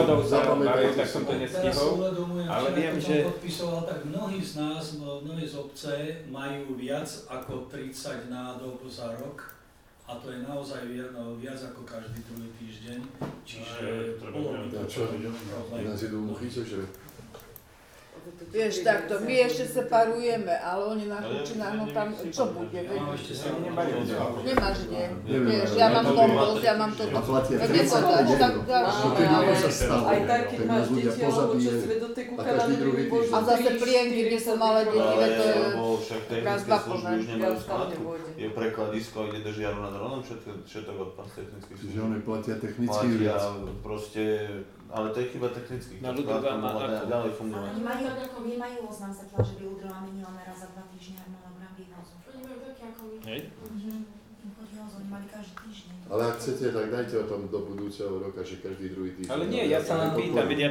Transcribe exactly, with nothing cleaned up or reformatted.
Zapamätajte tak si. som to Teraz si nestihol. uvedomujem, ale včera, viem, keď že- som podpisoval, tak mnohí z nás, mnohí z obce majú viac ako tridsať nádob za rok. A to je naozaj viac, no, viac ako každý druhý týždeň. Čiže polovica A čo? problém. Nás idú muchy, cože? Vieš, takto, my ešte separujeme, ale oni na Kučinách, no tam čo bude, Ja veď? mám ešte sa Nemáš, nie. Neviem, Vieš, ale ja ja mám to kompost, ja mám toto. A platia Tak tridsať nepodáš, tak euro. ďalšie, No kedy ale... to sa stalo? Aj tak, keď Tak máš nás ľudia deti, alebo čo pozabíjajú. svet do tej A kúkala, každý druhý týždeň. A zase plienky, kde sú malé deti, veď to je... lebo však technické Gazda služby plné. už nemajú Viac tam skládku. nepôjde. Je prekladisko, ide do žiaru nad Ronom, všetko, všetko odpad z technických Čiže služieb. oni platia technicky Platia viac. proste, ale to je chyba technických. Na to ľudová skládka má mohla ako? ďalej Ale fungovať. oni majú, nemajú oznam sa tlače, že Udrova menila raz za dva týždne harmonogram vývozu. Oni majú také ako my. Hej. Mhm. Vývoz, oni mali každý týždeň. Ale ak chcete, tak dajte o tom do budúceho roka, že každý druhý týždeň. Ale nie, ja sa len pýtam, veď ja